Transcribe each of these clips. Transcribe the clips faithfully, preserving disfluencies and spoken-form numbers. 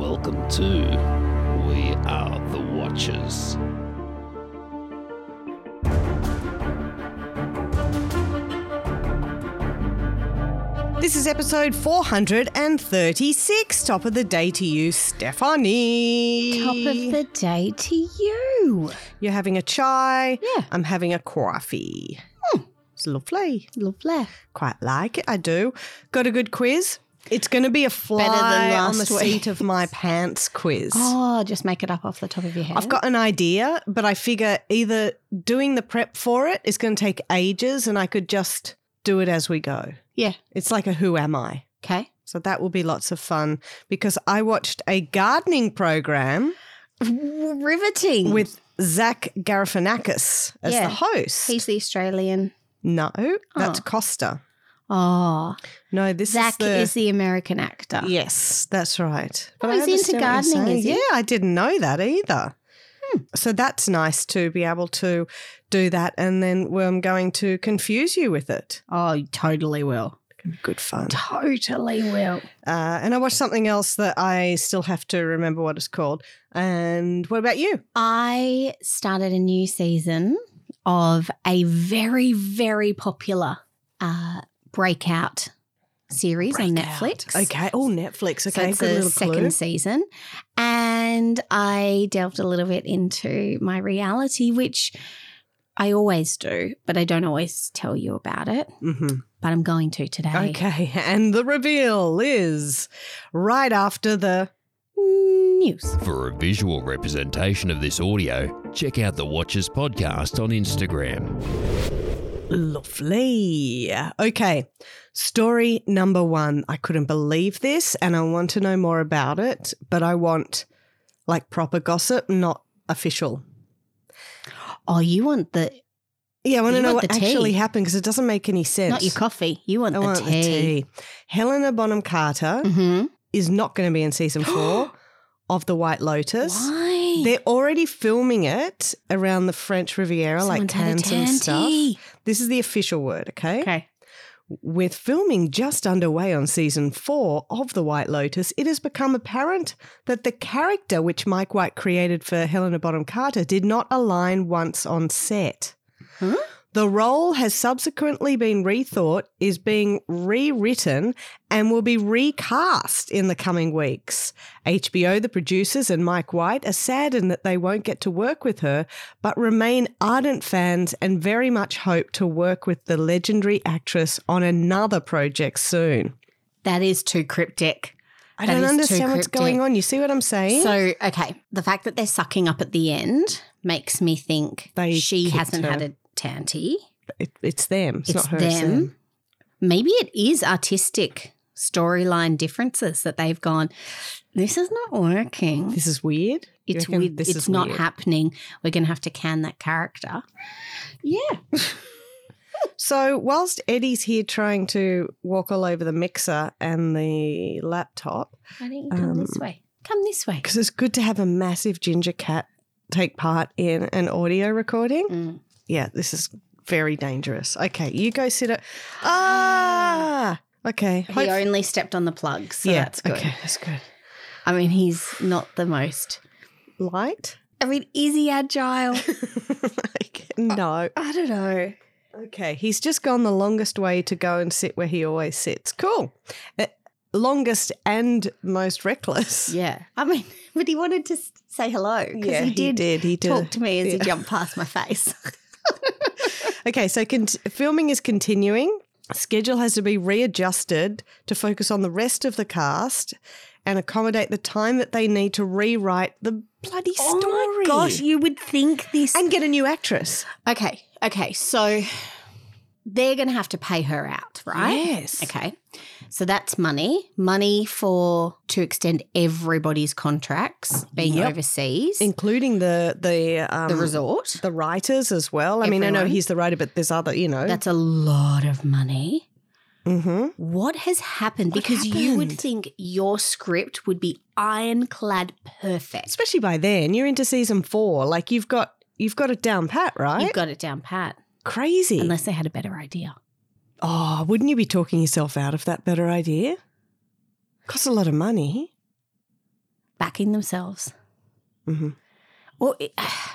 Welcome to We Are the Watchers. This is episode four hundred thirty-six. Top of the day to you, Stephanie. Top of the day to you. You're having a chai. Yeah. I'm having a coffee. Hmm. It's lovely. Lovely. Quite like it, I do. Got a good quiz. It's going to be a fly Better than on the last seat week. of my pants quiz. Oh, just make it up off the top of your head. I've got an idea, but I figure either doing the prep for it is going to take ages and I could just do it as we go. Yeah. It's like a Who Am I? Okay. So that will be lots of fun because I watched a gardening program Riveting. with Zach Galifianakis as Yeah. the host. He's the Australian. no, that's Oh. Costa. Oh. No, this Zach is the is the American actor. Yes, that's right. Oh, I he's into understand what you're gardening, saying. is he? Yeah, I didn't know that either. Hmm. So that's nice to be able to do that, and then well, I'm going to confuse you with it. Oh, you totally will. Good fun. Totally will. Uh, and I watched something else that I still have to remember what it's called. And what about you? I started a new season of a very, very popular uh, breakout series on Netflix. Okay. Oh, Netflix. So Okay. it's Good the little second clue. season. And I delved a little bit into my reality, which I always do, but I don't always tell you about it. Mm-hmm. But I'm going to today. Okay. And the reveal is right after the News. For a visual representation of this audio, check out the Watchers podcast on Instagram. Lovely. Okay. Story number one. I couldn't believe this and I want to know more about it, but I want like proper gossip, not official. Oh, you want the Yeah, I want to You know want what the tea. actually happened because it doesn't make any sense. not your coffee. You want I the want tea. the tea. Helena Bonham Carter Mm-hmm. is not going to be in season four of The White Lotus. Why? They're already filming it around the French Riviera, like Someone's had a Cannes and stuff. tanty. This is the official word, okay? Okay. With filming just underway on season four of The White Lotus, it has become apparent that the character which Mike White created for Helena Bonham Carter did not align once on set. Huh? The role has subsequently been rethought, is being rewritten, and will be recast in the coming weeks. H B O, the producers, and Mike White are saddened that they won't get to work with her, but remain ardent fans and very much hope to work with the legendary actress on another project soon. That is too cryptic. I That don't is too understand what's cryptic. going on. You see what I'm saying? So, okay, the fact that they're sucking up at the end makes me think They she kicked hasn't her. had a tanty. It, it's them. It's, It's not her. It's them. them. Maybe it is artistic storyline differences that they've gone, this is not working. This is weird. You It's reckon weird. this It's is not weird? happening. We're going to have to can that character. Yeah. So whilst Eddie's here trying to walk all over the mixer and the laptop, Why don't you come this Um, way? Come this way. because it's good to have a massive ginger cat take part in an audio recording. Mm. Yeah, this is very dangerous. Okay, you go sit at. Ah, okay. He Hope- only stepped on the plug, so yeah, that's good. okay, that's good. I mean, he's not the most. Light? I mean, is he agile? Like, no. I don't know. Okay, he's just gone the longest way to go and sit where he always sits. Cool. Uh, longest and most reckless. Yeah. I mean, but he wanted to s- say hello because Yeah, he he did, did, he did. talk to me as Yeah. he jumped past my face. Okay, so con- filming is continuing. Schedule has to be readjusted to focus on the rest of the cast and accommodate the time that they need to rewrite the bloody story. Oh my gosh, you would think this. And get a new actress. Okay, okay, so they're going to have to pay her out, right? Yes. Okay, so that's money, money for to extend everybody's contracts being Yep. overseas, Including the the um, the resort. the writers as well. I mean, I know Everyone. he's the writer, but there's other, you know. That's a lot of money. mm-hmm. What has happened? What because you would happened? think your script would be ironclad perfect. Especially by then, you're into season four. Like you've got you've got it down pat, right? You've got it down pat, Crazy. unless they had a better idea. Oh, wouldn't you be talking yourself out of that better idea? Costs a lot of money. backing themselves. Mm-hmm. Or it,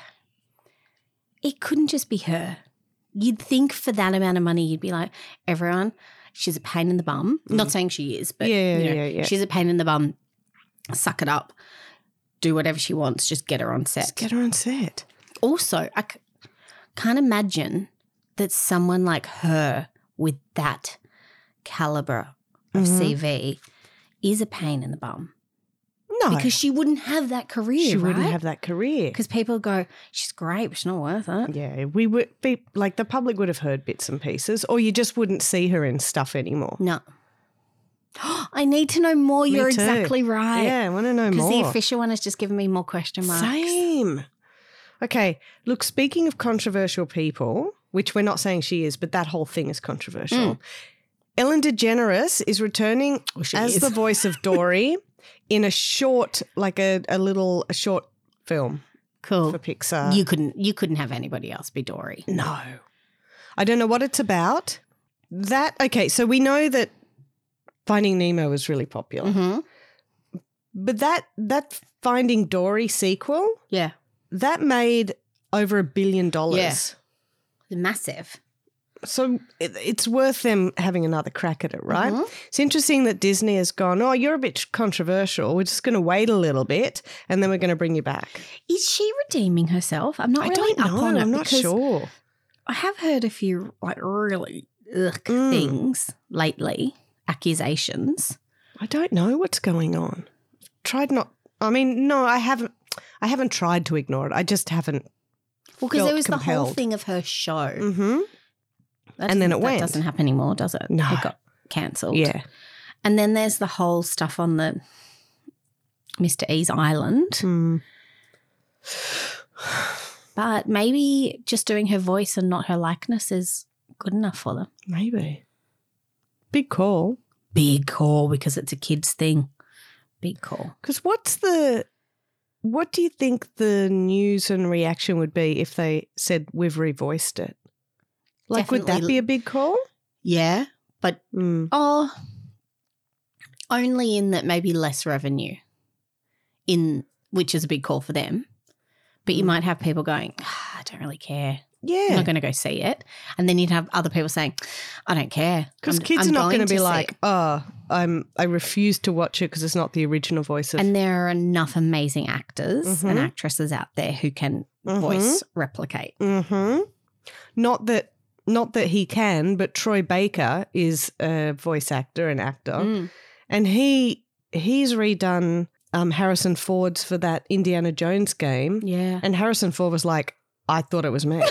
it couldn't just be her. You'd think for that amount of money, you'd be like, everyone, she's a pain in the bum. Mm. Not saying she is, but yeah, you know, yeah, yeah. she's a pain in the bum. Suck it up. Do whatever she wants. Just get her on set. Just get her on set. Also, I c- can't imagine that someone like her with that caliber of Mm-hmm. C V is a pain in the bum. No. Because she wouldn't have that career, she right? wouldn't have that career. Because people go, she's great, but she's not worth it. Yeah, we would be like the public would have heard bits and pieces, or you just wouldn't see her in stuff anymore. No. I need to know more. Me You're too. exactly right. Yeah, I want to know Because more. the official one has just given me more question marks. Same. Okay, look, speaking of controversial people, which we're not saying she is, but that whole thing is controversial. Mm. Ellen DeGeneres is returning Oh, she as is. the voice of Dory in a short, like a, a little, a short film Cool. for Pixar. You couldn't. You couldn't have anybody else be Dory. No. I don't know what it's about. That, okay, so we know that Finding Nemo was really popular. Mm-hmm. But that that Finding Dory sequel, Yeah. that made over a billion dollars. Yeah. Massive. So it, it's worth them having another crack at it, right? Mhm. It's interesting that Disney has gone, oh, you're a bit controversial. We're just going to wait a little bit and then we're going to bring you back. Is she redeeming herself? I'm not I really don't up know. on it. I'm not because sure. I have heard a few like really ugh Mm. things lately, accusations. I don't know what's going on. Tried not. I mean, no, I haven't. I haven't tried to ignore it. I just haven't. Well, because Felt there was the whole compelled. thing of her show. Mm-hmm. That And then doesn't- it went. That doesn't happen anymore, does it? No. It got cancelled. Yeah. And then there's the whole stuff on the Mister E's island. Mm. But maybe just doing her voice and not her likeness is good enough for them. Maybe. Big call. Big call because it's a kid's thing. Big call. Because what's the, what do you think the news and reaction would be if they said we've revoiced it? Like, would that Definitely- be a big call? Yeah, but Mm. oh, only in that maybe less revenue, in which is a big call for them. But you Mm. might have people going, ah, I don't really care. I'm Yeah. not going to go see it. And then you'd have other people saying, I don't care. Because I'm- kids I'm are not going going to be see like, it." oh, I'm, I refuse to watch it because it's not the original voice of. And there are enough amazing actors and Mhm. actresses out there who can Mhm. voice replicate. Mm-hmm. Not that, not that he can, but Troy Baker is a voice actor and actor, Mm. and he he's redone um, Harrison Ford's for that Indiana Jones game, Yeah. and Harrison Ford was like, I thought it was me.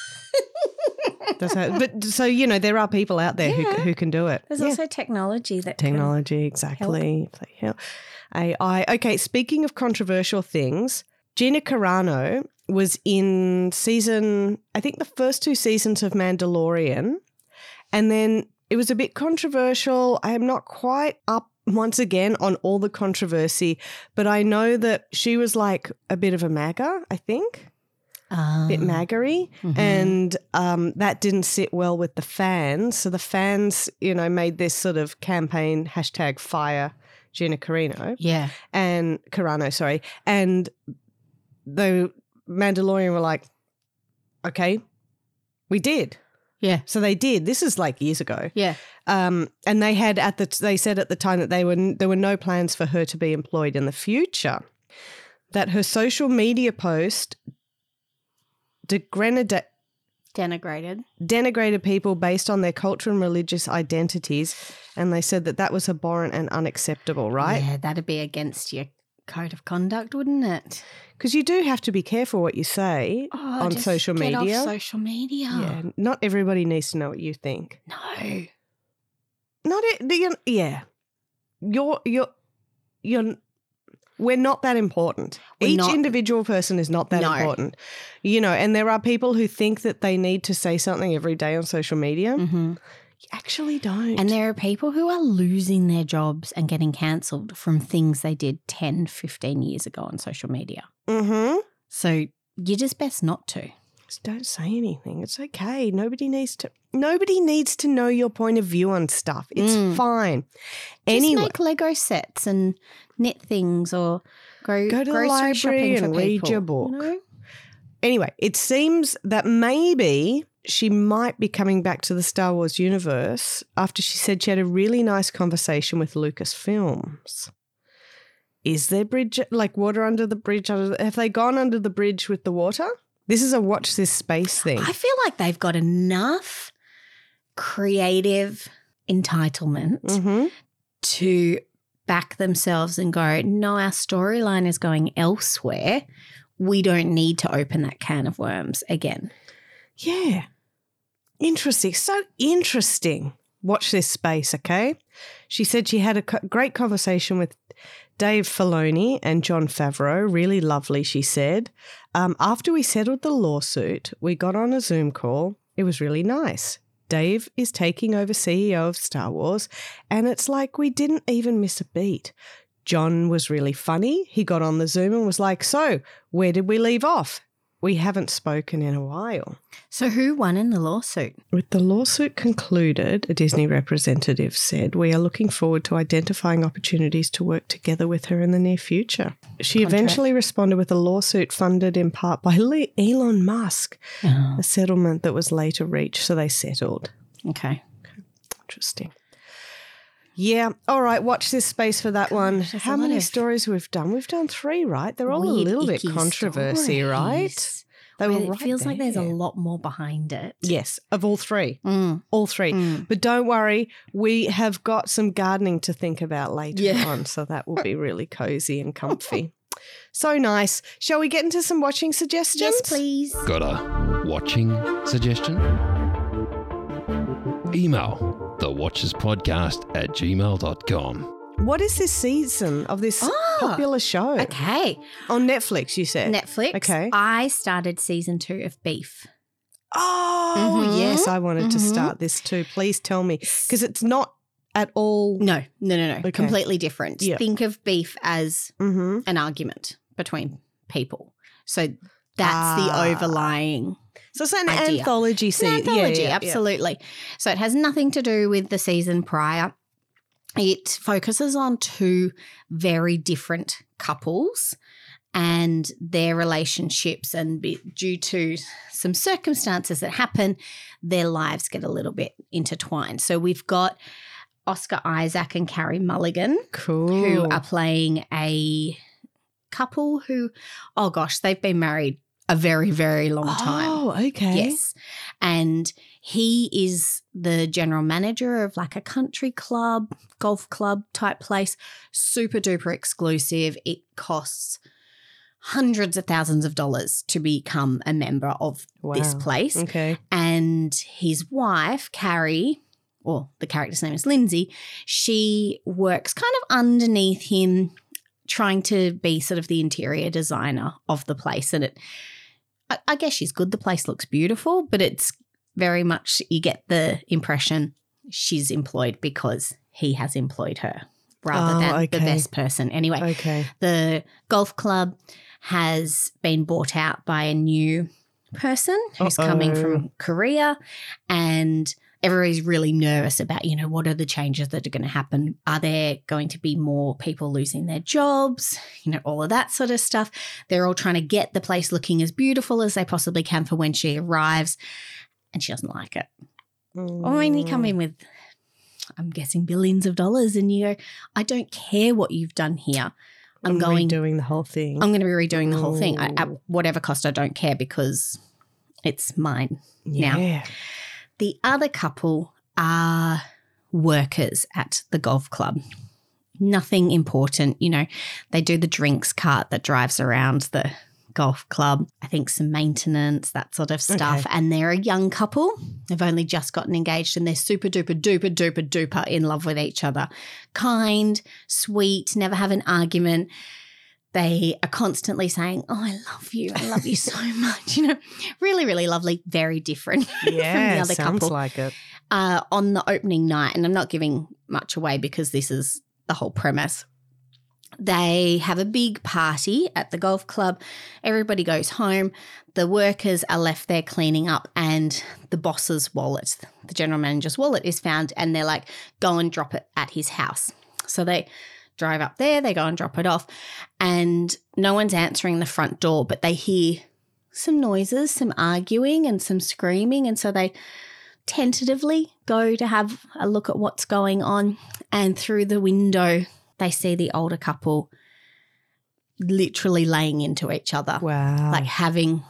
That's how, but so you know, there are people out there Yeah. who who can do it. There's Yeah. also technology that can- Technology, exactly. Play help. A I. Okay, speaking of controversial things, Gina Carano was in season, I think the first two seasons of Mandalorian, and then it was a bit controversial. I am not quite up once again on all the controversy, but I know that she was like a bit of a MAGA, I think. Um, Bit maggery, mhm. and um, that didn't sit well with the fans. So the fans, you know, made this sort of campaign hashtag fire Gina Carano Yeah. and Carano, sorry, and the Mandalorian were like, okay, we did. Yeah. So they did. This is like years ago. Yeah. Um, and they had at the they said at the time that they were there were no plans for her to be employed in the future. That her social media post degraded Denigrated. denigrated people based on their cultural and religious identities, and they said that that was abhorrent and unacceptable, right? Yeah, that'd be against your code of conduct, wouldn't it? Because you do have to be careful what you say Oh, on just social get off media. social media. Yeah, not everybody needs to know what you think. No. Not it. you- Yeah, you're you're you're. We're not that important. We're Each not- individual person is not that No. important. You know, and there are people who think that they need to say something every day on social media. Mm-hmm. You actually don't. And there are people who are losing their jobs and getting cancelled from things they did ten, fifteen years ago on social media. mm-hmm. So you're just best not to. Just don't say anything. It's okay. Nobody needs to. Nobody needs to know your point of view on stuff. It's Mm. fine. Just Anyway, make Lego sets and knit things or Go, Go to the grocery library shopping for and read people, your book. you know? Anyway, it seems that maybe she might be coming back to the Star Wars universe after she said she had a really nice conversation with Lucasfilms. Is there bridge, like water under the bridge? Under the, have they gone under the bridge with the water? This is a watch this space thing. I feel like they've got enough creative entitlement Mm-hmm. to back themselves and go, no, our storyline is going elsewhere. We don't need to open that can of worms again. Yeah. Interesting. So interesting. Watch this space, okay? She said she had a co- great conversation with Dave Filoni and Jon Favreau. Really lovely, she said. Um, after we settled the lawsuit, we got on a Zoom call. It was really nice. Dave is taking over C E O of Star Wars, and it's like we didn't even miss a beat. John was really funny. He got on the Zoom and was like, so where did we leave off? We haven't spoken in a while. So who won in the lawsuit? With the lawsuit concluded, a Disney representative said, we are looking forward to identifying opportunities to work together with her in the near future. She Contract. eventually responded with a lawsuit funded in part by Le- Elon Musk, Oh, a settlement that was later reached, so they settled. okay. Interesting. Yeah. All right. Watch this space for that one. there's a How lot many of stories we've done? We've done three, right? They're all a Weird, little bit icky controversy, right? stories They where were it right feels like there's a there. lot more behind it. Yes, of all three. Mm. All three. Mm. But don't worry, we have got some gardening to think about later Yeah. on, so that will be really cozy and comfy. So nice. Shall we get into some watching suggestions? Yes, please. Got a watching suggestion? Email thewatcherspodcast at gmail dot com. What is this season of this Ah, popular show? Okay. On Netflix, you said? Netflix. Okay. I started season two of Beef. Oh, Mhm. yes, I wanted to Mhm. start this too. Please tell me. Because it's not at all... No, no, no, no. Okay. Completely different. Yeah. Think of beef as Mm-hmm. an argument between people. So that's the Ah. overlying So it's an idea. anthology It's an season. anthology, absolutely. So it has nothing to do with the season prior. It focuses on two very different couples and their relationships, and be, due to some circumstances that happen, their lives get a little bit intertwined. So we've got Oscar Isaac and Carrie Mulligan, Cool. who are playing a couple who, oh gosh, they've been married a very, very long time. Oh, okay. Yes. And he is the general manager of like a country club, golf club type place, super duper exclusive. It costs hundreds of thousands of dollars to become a member of this Wow. place. Okay. And his wife, Carrie, or the character's name is Lindsay, she works kind of underneath him, trying to be sort of the interior designer of the place. And it, I, I guess she's good. The place looks beautiful, but it's very much, you get the impression she's employed because he has employed her rather Oh, than the okay. best person. Anyway, Okay. the golf club has been bought out by a new person who's coming Uh-oh. from Korea, and everybody's really nervous about, you know, what are the changes that are going to happen? Are there going to be more people losing their jobs? You know, all of that sort of stuff. They're all trying to get the place looking as beautiful as they possibly can for when she arrives, and she doesn't like it. I mean, you come in with, I'm guessing, billions of dollars, and you go, I don't care what you've done here. I'm, I'm going, doing the whole thing. I'm going to be redoing the whole thing I, at Ooh. whatever cost. I don't care because it's mine now. yeah. The other couple are workers at the golf club. Nothing important. You know, they do the drinks cart that drives around the golf club. I think some maintenance, that sort of stuff. Okay. And they're a young couple. They've only just gotten engaged and they're super duper duper duper duper in love with each other. Kind, sweet, never have an argument. They are constantly saying, oh, I love you. I love you so much. You know, really, really lovely. Very different Yeah, from the other sounds couple. like it. Uh, on the opening night, and I'm not giving much away because this is the whole premise, they have a big party at the golf club. Everybody goes home. The workers are left there cleaning up, and the boss's wallet, the general manager's wallet, is found, and they're like, go and drop it at his house. So they drive up there, they go and drop it off, and no one's answering the front door, but they hear some noises, some arguing and some screaming, and so they tentatively go to have a look at what's going on, and through the window they see the older couple literally laying into each other. Wow. Like having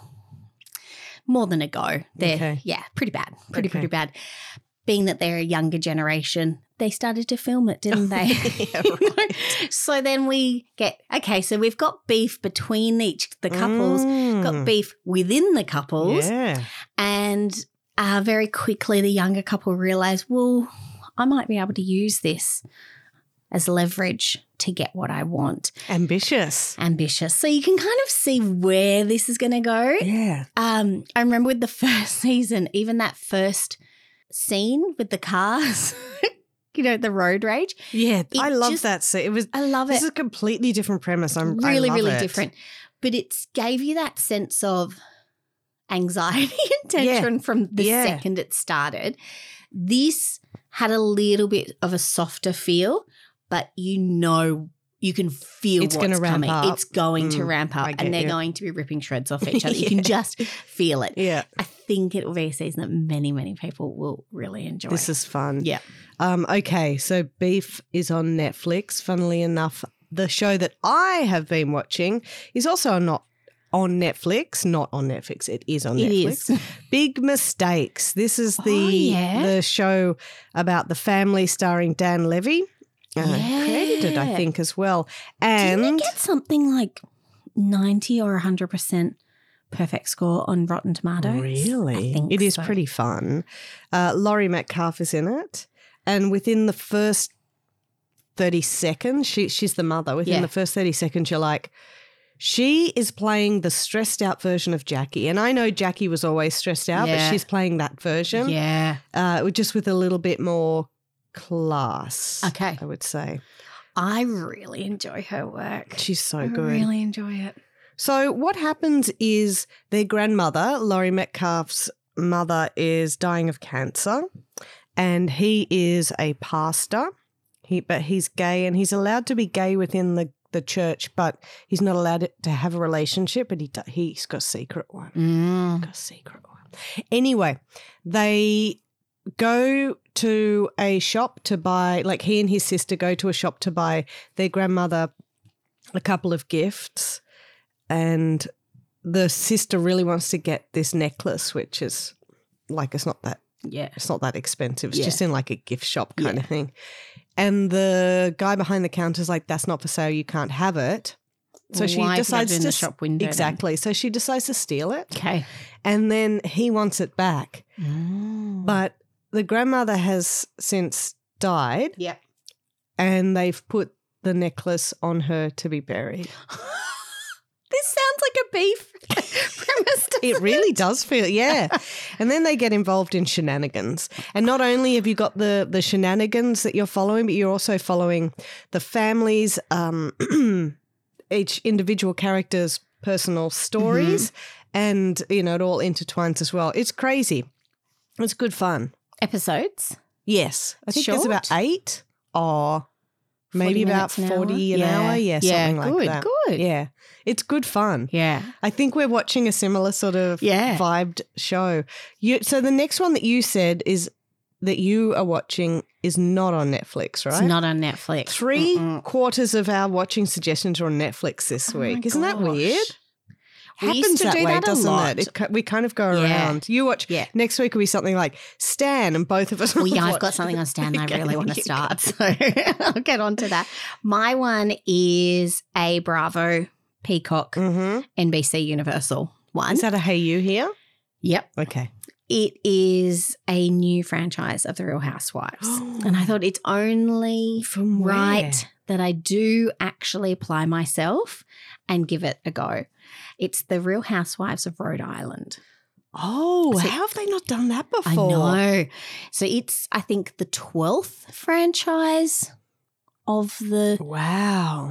more than a go. They're, Okay. yeah, pretty bad, pretty, Okay. pretty bad. Being that they're a younger generation, they started to film it, didn't they? Yeah, You know? So then we get, okay, so we've got beef between each, the couples, Mm. got beef within the couples, Yeah. and uh, very quickly the younger couple realise, well, I might be able to use this as leverage to get what I want. Ambitious. Ambitious. So you can kind of see where this is going to go. Yeah. Um, I remember with the first season, even that first scene with the cars, you know, the road rage. Yeah. It I love just- that. So it was I love this it. is a completely different premise. I'm I really, love really it. different. But it gave you that sense of anxiety and tension from the Yeah. second it started. This had a little bit of a softer feel, but you know, you can feel It's what's gonna ramp coming. up. It's going to Mm, ramp up, I get and they're you. going to be ripping shreds off each other. You Yeah. can just feel it. Yeah. I think it will be a season that many, many people will really enjoy. This is fun. Yeah. Um, okay, so Beef is on Netflix. Funnily enough, the show that I have been watching is also not on Netflix. Not on Netflix. It is on It Netflix. is. Big Mistakes. This is the Oh, yeah. the show about the family starring Dan Levy. Uh, Created it, I Yeah. think, as well. Didn't And it get something like ninety or one hundred percent perfect score on Rotten Tomatoes? really, I think it is so. pretty fun. Uh, Laurie Metcalf is in it, and within the first thirty seconds, she she's the mother. Within Yeah. the first thirty seconds, you're like, she is playing the stressed out version of Jackie. And I know Jackie was always stressed out, Yeah. but she's playing that version, Yeah. uh, just with a little bit more class. Okay. I would say I really enjoy her work. she's so I good. really enjoy it. So what happens is their grandmother, Laurie Metcalf's mother, is dying of cancer, and he is a pastor. He but he's gay, and he's allowed to be gay within the, the church, but he's not allowed to have a relationship. But he do- he's got a secret one. Mm. Got a secret one. Anyway, they go to a shop to buy, like he and his sister go to a shop to buy their grandmother a couple of gifts. And the sister really wants to get this necklace, which is like, it's not that, Yeah. it's not that expensive. It's Yeah. just in like a gift shop kind Yeah. of thing. And the guy behind the counter is like, that's not for sale. You can't have it. So Well, she why put it decides in to the shop window then? exactly. So she decides to steal it, Okay. and then he wants it back. Mm. But the grandmother has since died, Yeah. and they've put the necklace on her to be buried. This sounds like a beef premise. It doesn't really does feel, yeah. And then they get involved in shenanigans. And not only have you got the the shenanigans that you're following, but you're also following the families, um, each individual character's personal stories, and you know it all intertwines as well. It's crazy. It's good fun. Episodes? Yes, I think there's about Short? eight or maybe forty about minutes an hour? forty an Yeah. hour. Yeah, Yeah, something like good, that. good. Yeah, it's good fun. Yeah. I think we're watching a similar sort of Yeah. vibed show. You, so the next one that you said is that you are watching is not on Netflix, right? It's not on Netflix. Three Mm-mm. quarters of our watching suggestions are on Netflix this Oh my week. Isn't that gosh. weird? We used Happens to that do way, that a doesn't lot. it? it? ki- We kind of go Yeah. around. You watch. Yeah. Next week will be something like Stan, and both of us. Well, will yeah, I've watch got something on Stan I Okay, really want to you start, so I'll get on to that. My one is a Bravo, Peacock, Mhm. N B C Universal one. Is that a Hey You here? Yep. Okay. It is a new franchise of The Real Housewives. And I thought it's only From where? right that I do actually apply myself and give it a go. It's The Real Housewives of Rhode Island. Oh, So- how have they not done that I before? know. So it's, I think, the twelfth franchise of the Wow.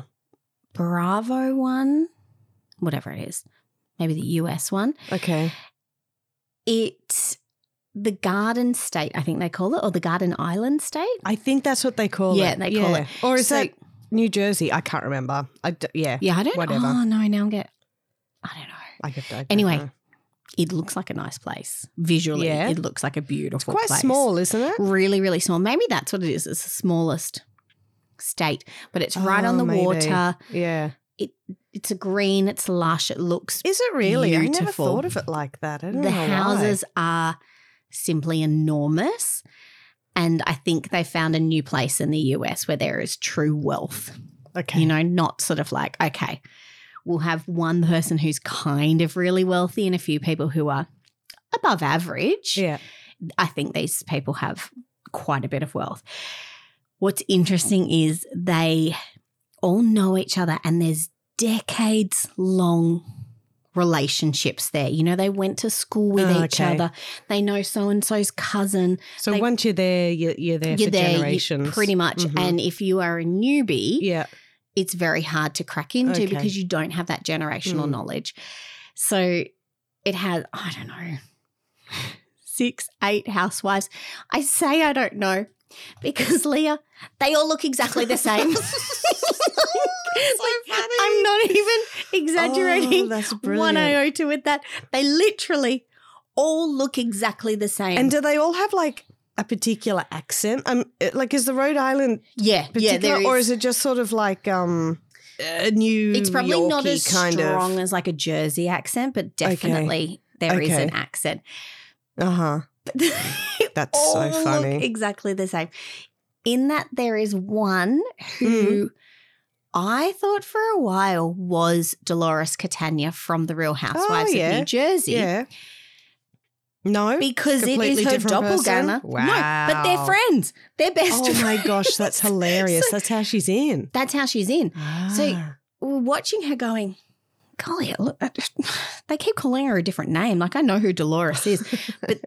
Bravo one, whatever it is, maybe the U S one. Okay. It's the Garden State, I think they call it, or the Garden Island State. I think that's what they call Yeah, it. they call it. Or is So- that New Jersey. I can't remember. I d- yeah. Yeah, I don't. Whatever. Oh no, now I'm get. I don't know. I could, I don't Anyway, know. it looks like a nice place visually. Yeah. It looks like a beautiful. It's quite place. small, isn't it? Really, really small. Maybe that's what it is. It's the smallest state, but it's right Oh, on the maybe. water. Yeah. It it's a green. It's lush. It looks. Is it really? I never Beautiful. thought of it like that. I don't The know why. houses are simply enormous. And I think they found a new place in the U S where there is true wealth. Okay. You know, not sort of like, okay, we'll have one person who's kind of really wealthy and a few people who are above average. Yeah. I think these people have quite a bit of wealth. What's interesting is they all know each other and there's decades long relationships there. You know, they went to school with Oh, each okay. other. They know so-and-so's cousin. So They- once you're there, you're, you're there You're for there you- generations. pretty much. Mhm. And if you are a newbie, Yeah. it's very hard to crack into Okay. because you don't have that generational Mm. knowledge. So it has, I don't know, six, eight housewives. I say I don't know because, Leah, they all look exactly the same. funny. I'm not even exaggerating Oh, that's one brilliant. iota with that. They literally all look exactly the same. And do they all have like a particular accent? Um, it- like is the Rhode Island yeah, particular, yeah, there is. or is it just sort of like um a New It's probably not Yorkie as kind strong of? as like a Jersey accent, but definitely there is Okay. an accent. Uh huh. That's so all funny. Look exactly the same. In that there is one Hmm. who I thought for a while was Dolores Catania from The Real Housewives Oh, yeah. of New Jersey. Yeah. No. Because it Completely is her different person? doppelganger. No, but they're Wow. friends. They're best Oh friends. my gosh, that's hilarious. So That's how she's in. that's how she's in. So Ah. we're watching her going, golly, look, they keep calling her a different name. Like I know who Dolores is, but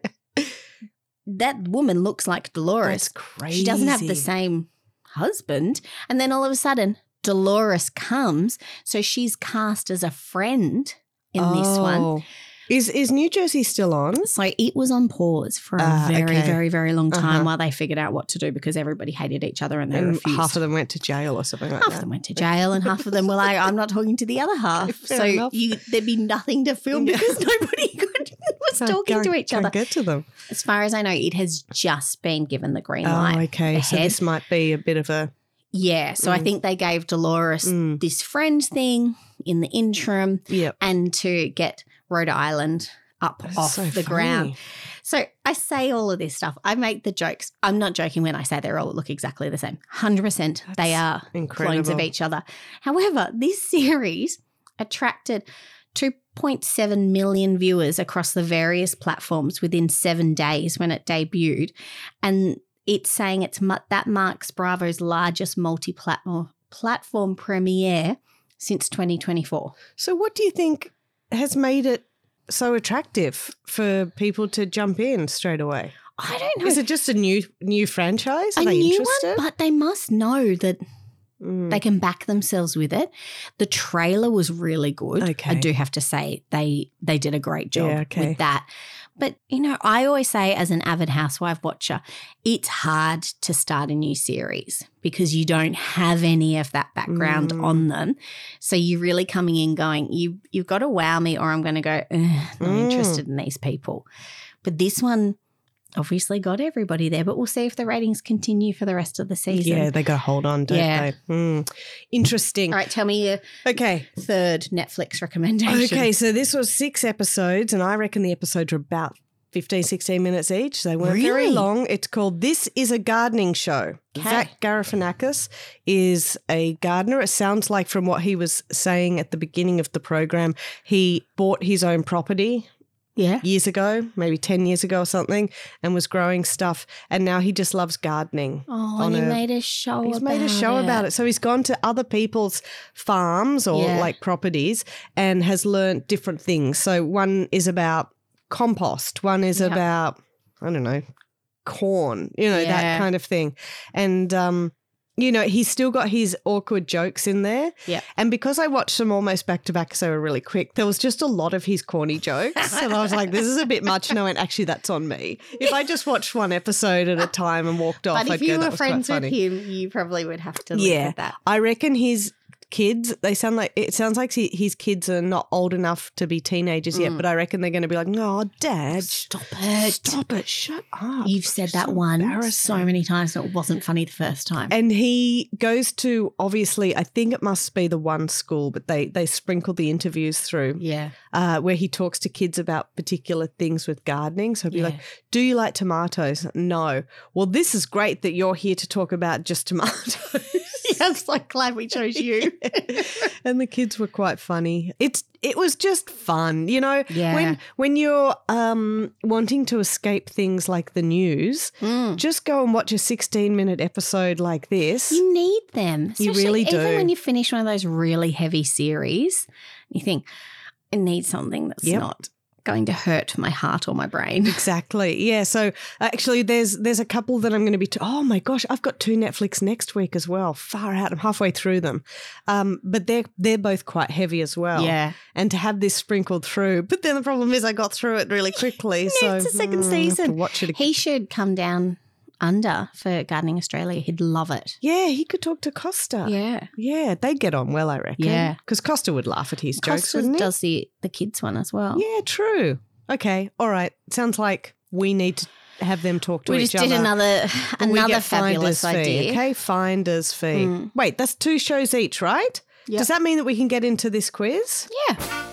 that woman looks like Dolores. That's crazy. She doesn't have the same husband. And then all of a sudden, Dolores comes. So she's cast as a friend in this one. Oh. Is is New Jersey still on? So it was on pause for a Ah, very, okay. very, very long time Uh-huh. while they figured out what to do because everybody hated each other and they And refused. half of them went to jail or something like Half that. of them went to jail and half of them were like, I'm not talking to the other half. Fair so enough. you, there'd be nothing to film Yeah. because nobody could, was Can't- talking to can't- each can't other. get to them. As far as I know, it has just been given the green Oh, light. okay. So ahead. this might be a bit of a Yeah. So I Mm. think they gave Dolores Mm. this friend thing in the interim yeah. and to get Rhode Island up That's off so the funny. ground. So I say all of this stuff. I make the jokes. I'm not joking when I say they all look exactly the same. one hundred percent they are Incredible. clones of each other. However, this series attracted two point seven million viewers across the various platforms within seven days when it debuted. And it's saying it's mu- that marks Bravo's largest multi-platform platform premiere since twenty twenty-four. So what do you think has made it so attractive for people to jump in straight away? I don't know. Is it just a new new franchise? Are a they new interested? one, but they must know that Mm. they can back themselves with it. The trailer was really good. Okay. I do have to say they they did a great job Yeah, okay. with that. But, you know, I always say as an avid housewife watcher, it's hard to start a new series because you don't have any of that background Mm. on them. So you're really coming in going, you, you've got to wow me or I'm going to go, "Ugh, not Mm. interested in these people. But this one obviously got everybody there, but we'll see if the ratings continue for the rest of the season. Yeah, they got to hold on, don't Yeah. they? Mm. Interesting. All right, tell me your Okay. third Netflix recommendation. Okay, so this was six episodes, and I reckon the episodes were about fifteen, sixteen minutes each. They weren't very Really? long. It's called This is a Gardening Show. Okay. Zach Galifianakis is a gardener. It sounds like from what he was saying at the beginning of the program, he bought his own property Yeah. years ago, maybe ten years ago or something, and was growing stuff. And now he just loves gardening. Oh, on and he a- made a show He's about made a show it. about it. So he's gone to other people's farms or Yeah. like properties and has learnt different things. So one is about compost, one is Yep. about, I don't know, corn, you know, Yeah. that kind of thing. And um, you know, he's still got his awkward jokes in there. Yeah. And because I watched them almost back to back because they were really quick, there was just a lot of his corny jokes. And I was like, this is a bit much. And I went, actually, that's on me. If I just watched one episode at a time and walked off, But I'd if you go, that were was quite friends with funny. him, you probably would have to live Yeah. with that. I reckon his kids, they sound like, it sounds like he, his kids are not old enough to be teenagers yet, but I reckon they're going to be like, no, Dad. Stop it. Stop it. Shut up. You've said It's that so one embarrassing. so many times and it wasn't funny the first time. And he goes to, obviously, I think it must be the one school, but they they sprinkle the interviews through yeah. uh, where he talks to kids about particular things with gardening. So he'll be Yeah. like, do you like tomatoes? No. Well, this is great that you're here to talk about just tomatoes. I'm so glad we chose you. And the kids were quite funny. It's it was just fun, you know. Yeah. When when you're um, wanting to escape things like the news, Mm. just go and watch a sixteen minute episode like this. You need them. You Especially really do. Even when you finish one of those really heavy series, you think, I need something that's Yep. not going to hurt my heart or my brain. Exactly. Yeah. So actually, there's there's a couple that I'm going to be. T- oh my gosh, I've got two Netflix next week as well. Far out. I'm halfway through them, um, but they're they're both quite heavy as well. Yeah. And to have this sprinkled through, but then the problem is I got through it really quickly. so it's a second mm, I have to season. watch it again. He should come down under for Gardening Australia. He'd love it. Yeah, he could talk to Costa. Yeah. Yeah, they'd get on well, I reckon. Yeah. Because Costa would laugh at his jokes, Costa wouldn't he? does the, the kids one as well. Yeah, true. Okay, all right. Sounds like we need to have them talk to We each just other. did another But we another get fabulous finder's fee, idea. okay, finder's fee. Mm. Wait, that's two shows each, right? Yep. Does that mean that we can get into this quiz? Yeah.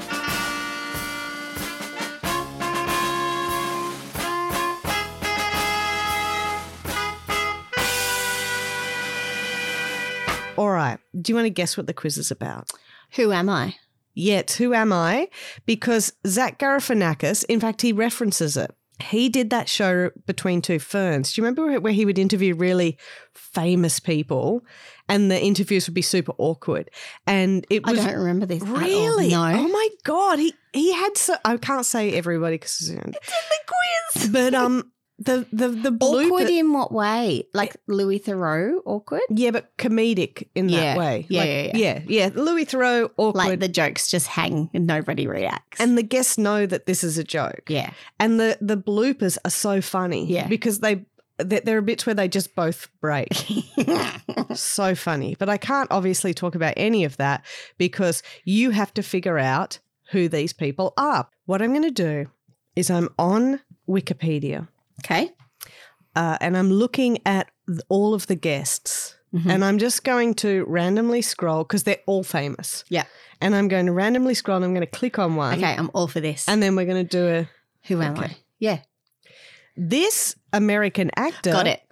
All right. Do you want to guess what the quiz is about? Who am I? Yet, who am I? Because Zach Galifianakis, in fact, he references it. He did that show Between Two Ferns. Do you remember where he would interview really famous people and the interviews would be super awkward? And it I was don't remember this. at all. really, No. oh my God, he he had so I can't say everybody because you know, It's in the quiz. but um the the the Awkward blooper, in what way? Like Louis Theroux awkward? yeah, but comedic in Yeah. that way. Yeah, Like, yeah, yeah, yeah. Louis Theroux awkward, Like the jokes just hang and nobody reacts. and the guests know that this is a joke. yeah. And the the bloopers are so funny. Yeah. Because they there there are bits where they just both break. So funny. But I can't obviously talk about any of that because you have to figure out who these people are. What I'm going to do is I'm on Wikipedia Okay. uh, and I'm looking at th- all of the guests Mhm. and I'm just going to randomly scroll because they're all famous. Yeah. And I'm going to randomly scroll and I'm going to click on one. Okay, I'm all for this. And then we're going to do a Who am okay. I? Yeah. This American actor Got it.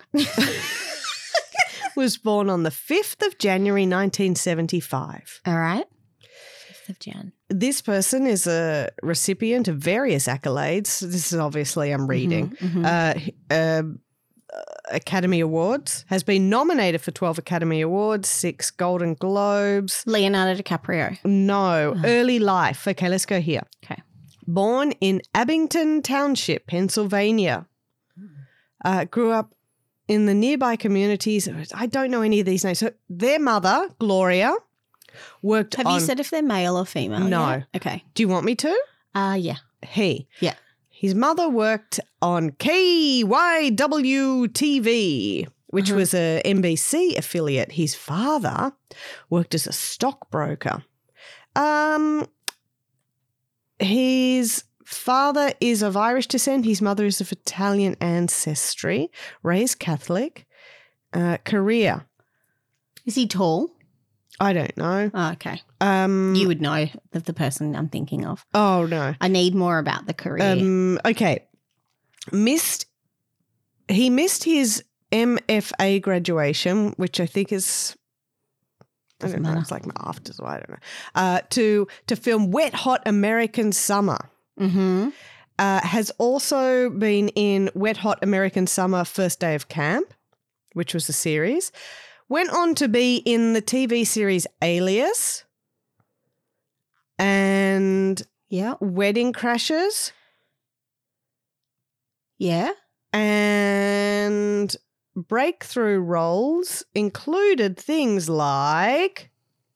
was born on the fifth of January nineteen seventy-five. All right. fifth of Jan. This person is a recipient of various accolades. This is obviously I'm reading. Mhm, mhm. Uh, uh, Academy Awards, has been nominated for twelve Academy Awards, six Golden Globes. Leonardo DiCaprio. No, early life. Okay, let's go here. Okay. Born in Abington Township, Pennsylvania. Uh, grew up in the nearby communities. I don't know any of these names. So their mother, Gloria, worked Have on... you said if they're male or female? No. yet? Okay. Do you want me to? Uh yeah. He. Yeah. His mother worked on K Y W T V, which Uh-huh. was a N B C affiliate. His father worked as a stockbroker. Um, his father is of Irish descent. His mother is of Italian ancestry, raised Catholic. Uh, career, Is he tall? I don't know. Oh, okay. Um, You would know of the person I'm thinking of. oh, no. I need more about the career. Um, okay. Missed, he missed his M F A graduation, which I think is, I Doesn't don't know, matter. it's like after, I don't know, uh, to, to film Wet Hot American Summer. mm-hmm. Uh, has also been in Wet Hot American Summer First Day of Camp, which was a series. Went on to be in the T V series Alias and Yeah. Wedding Crashers Yeah. and breakthrough roles included things like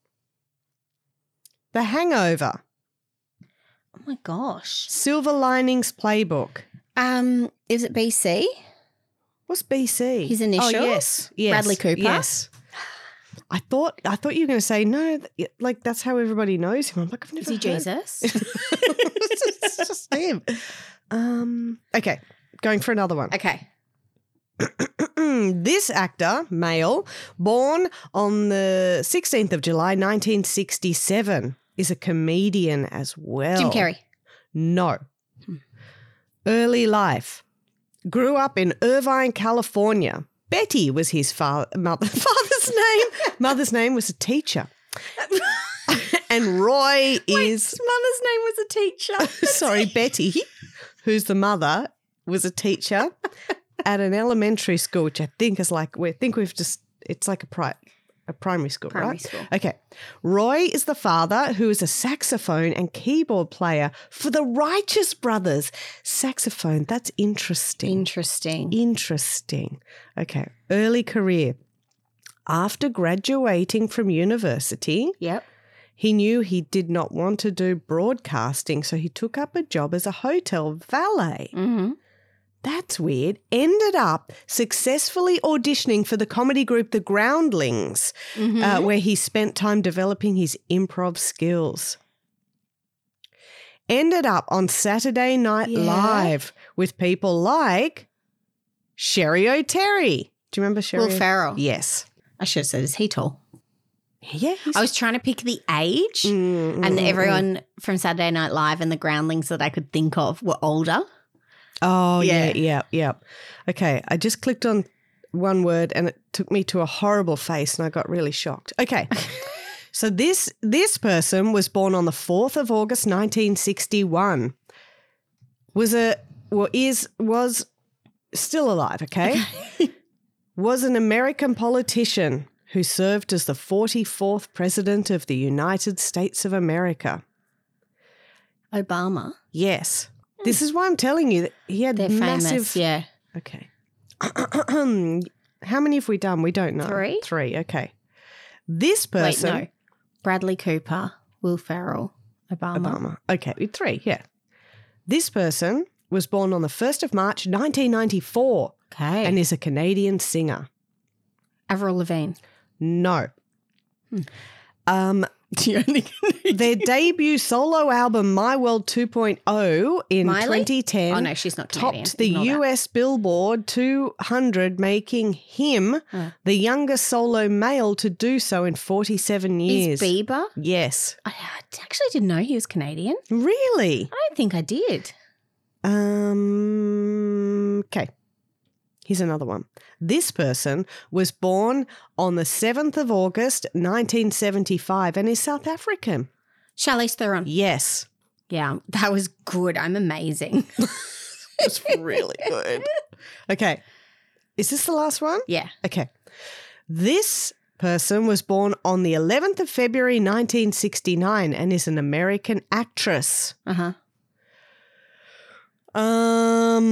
The Hangover, Oh my gosh. Silver Linings Playbook. Um, is it B C? What's B C? His initials? Oh, yes. yes. Bradley Cooper? Yes. I thought I thought you were going to say no, th- like that's how everybody knows him. I'm like, I've never Is he heard. Jesus? It's just him. Um, okay, going for another one. Okay. This actor, male, born on the sixteenth of July, nineteen sixty-seven, is a comedian as well. Jim Carrey. No. Early life. Grew up in Irvine, California. Betty was his fa- mother, father's name. Mother's name was a teacher. And Roy is... His mother's name was a teacher. Sorry, Betty, who's the mother, was a teacher at an elementary school, which I think is like, we think we've just, it's like a, pri- a primary school, Primary right? school. Okay. Roy is the father, who is a saxophone and keyboard player for the Righteous Brothers. Saxophone, that's interesting. Interesting. Interesting. Okay. Early career. After graduating from university, Yep. he knew he did not want to do broadcasting, so he took up a job as a hotel valet. Mm-hmm. That's weird. Ended up successfully auditioning for the comedy group The Groundlings, Mm-hmm. uh, where he spent time developing his improv skills. Ended up on Saturday Night Yeah. Live with people like Sherry O'Terry. Do you remember Sherry? Will Ferrell. Yes. I should have said, is he tall? Yeah. he's- I was trying to pick the age, Mm, mm, and mm, everyone from Saturday Night Live and the Groundlings that I could think of were older. Oh, yeah, Yeah. yeah, yeah. Okay, I just clicked on one word and it took me to a horrible face and I got really shocked. Okay. So this this person was born on the fourth of August nineteen sixty-one. Was a well is was still alive, okay? Was an American politician who served as the forty-fourth president of the United States of America. Obama. Yes. This is why I'm telling you that he had They're massive famous, yeah. Okay. How many have we done? We don't know. Three. Three, okay. This person. Wait, no. Bradley Cooper, Will Ferrell, Obama. Obama. Okay, three, yeah. This person was born on the first of March, nineteen ninety-four, Okay. and is a Canadian singer. Avril Lavigne. No. Um, their debut solo album, My World two point oh, in Miley? twenty ten. Oh, no, she's not Canadian. Topped the Ignore that. U S Billboard two hundred, making him Huh. the youngest solo male to do so in forty-seven years. Is Bieber? Yes. I actually didn't know he was Canadian. Really? I don't think I did. Um. Okay. Here's another one. This person was born on the seventh of August, nineteen seventy-five, and is South African. Charlize Theron. Yes. Yeah, that was good. I'm amazing. It's really good. Okay. Is this the last one? Yeah. Okay. This person was born on the eleventh of February, nineteen sixty-nine, and is an American actress. Uh-huh. Um,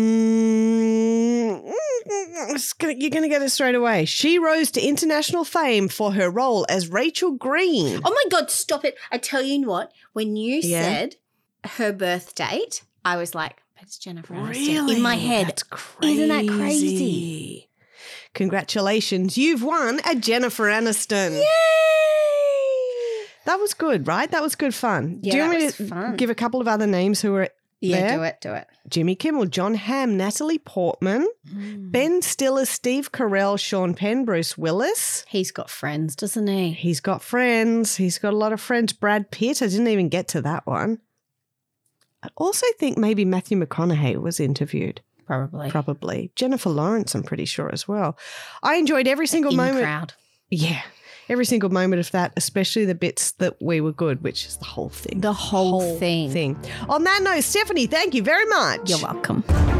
it's gonna- you're going to get it straight away. She rose to international fame for her role as Rachel Green. Oh, my God, stop it. I tell you what, when you Yeah. said her birth date, I was like, it's Jennifer Aniston. Really? In my head. That's crazy. Isn't that crazy? Congratulations. You've won a Jennifer Aniston. Yay! That was good, right? That was good fun. Yeah, Do you that want me was to fun. give a couple of other names who were Yeah, there? do it, do it. Jimmy Kimmel, John Hamm, Natalie Portman, Ben Stiller, Steve Carell, Sean Penn, Bruce Willis. He's got friends, doesn't he? He's got friends. He's got a lot of friends. Brad Pitt. I didn't even get to that one. I also think maybe Matthew McConaughey was interviewed. Probably. Probably. Jennifer Lawrence, I'm pretty sure as well. I enjoyed every single In moment. the crowd. Yeah. Every single moment of that, especially the bits that we were good, which is the whole thing. The whole thing. thing. On that note, Stephanie, thank you very much. You're welcome.